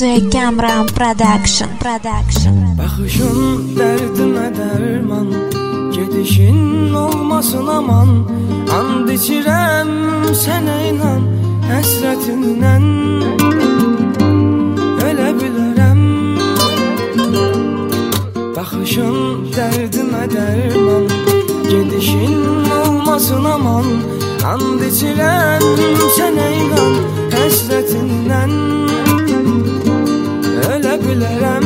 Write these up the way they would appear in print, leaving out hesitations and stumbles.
Kamran Production. Baxışın dərdimə dərman, gedişin olmasın aman. And içirəm sənə inan, həsrətindən ölə bilərəm. Baxışın dərdimə dərman, gedişin olmasın aman. And içirəm sənə inan, həsrətindən ölə bilərəm.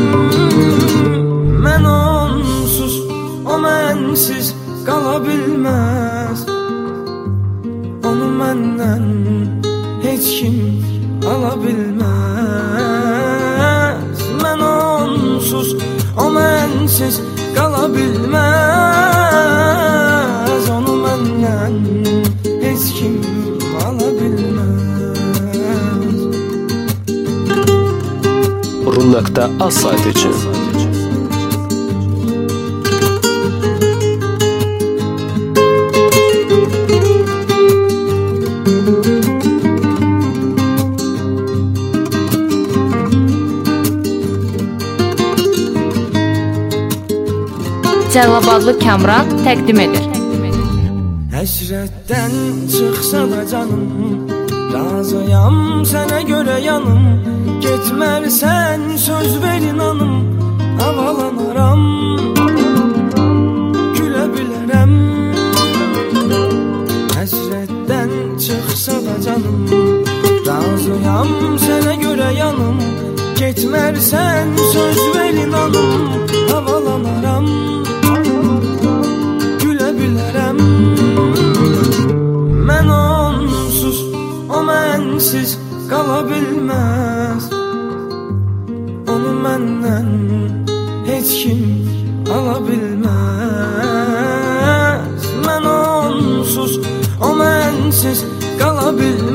Mən onsuz, o mənsiz qala bilməz. Onu məndən heç kim ala bilməz. Mən onsuz, o mənsiz qala bilməz. Onu məndən heç kim ala bilməz. Run.az saytı için Cəlilabadlı Kamran təqdim edir. Həsrətdən çıxsa da canım, razıyam sənə görə yanım. Getmərsən söz ver inanım, havalanaram, gülə bilərəm. Həsrətdən çıxsa da canım, razıyam sənə görə yanım. Getmərsən söz ver inanım, havalanaram, gülə bilərəm. Mən onsuz, o mənsiz qala bilməz. Onu məndən heç kim ala bilməz. Mən onsuz, o mənsiz qala bilməz.